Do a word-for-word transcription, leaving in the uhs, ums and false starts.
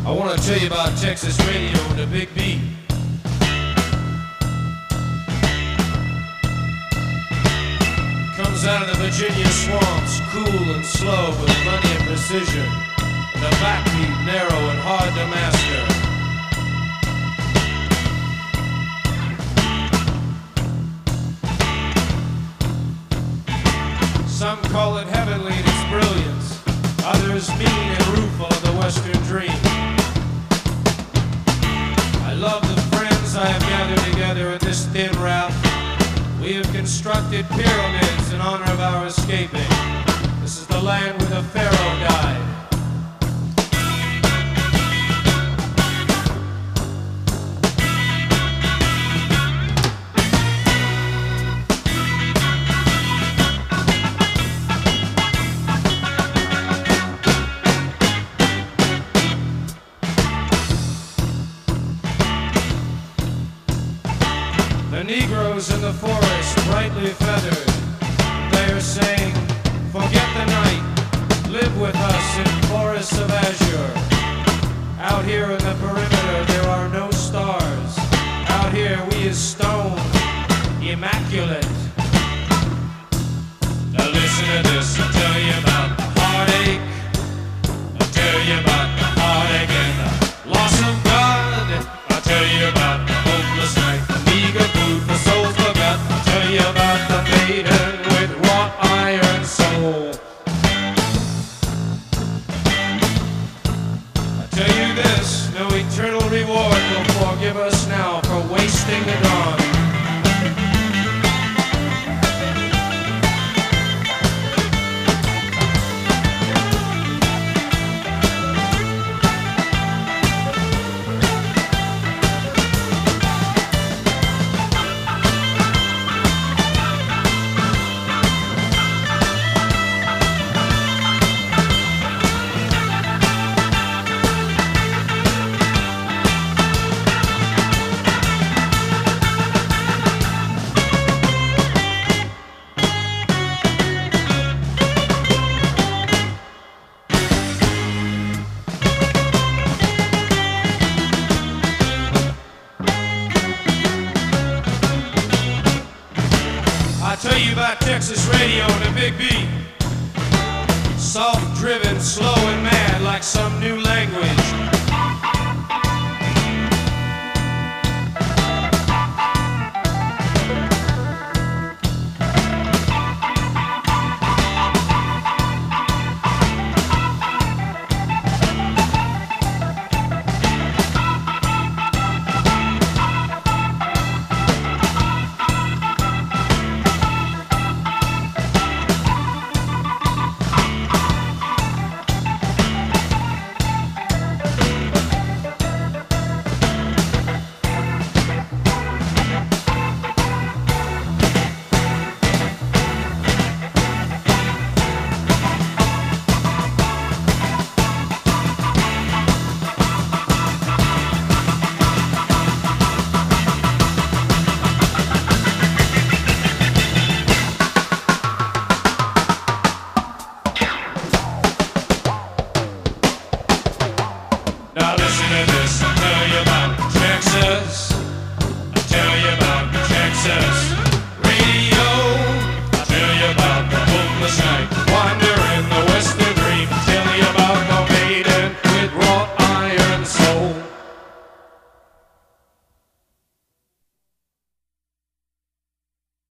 I want to tell you about Texas radio and the Big beat. Comes out of the Virginia swamps, cool and slow with plenty of precision. And the backbeat narrow and hard to master. Some call it heavenly in its brilliance, others mean and rueful of the Western dream. I love the friends I have gathered together in this thin route. We have constructed pyramids in honor of our escaping. This is the land where the Pharaoh died. The Negroes in the forest, brightly feathered, they are saying, forget the night, live with us in forests of azure. Out here in the perimeter there are no stars. Out here we is stone, immaculate. Now listen to this, I'll tell you about the heartache. I'll tell you about the heartache and the loss of God. I'll tell you about the hopeless night, the meager food for souls forgot. I'll tell you about the maiden with wrought iron soul. I'll tell you this, no eternal reward will forgive us now for wasting the dawn. I tell you about Texas radio and the Big beat. Soft driven, slow and mad like some new language.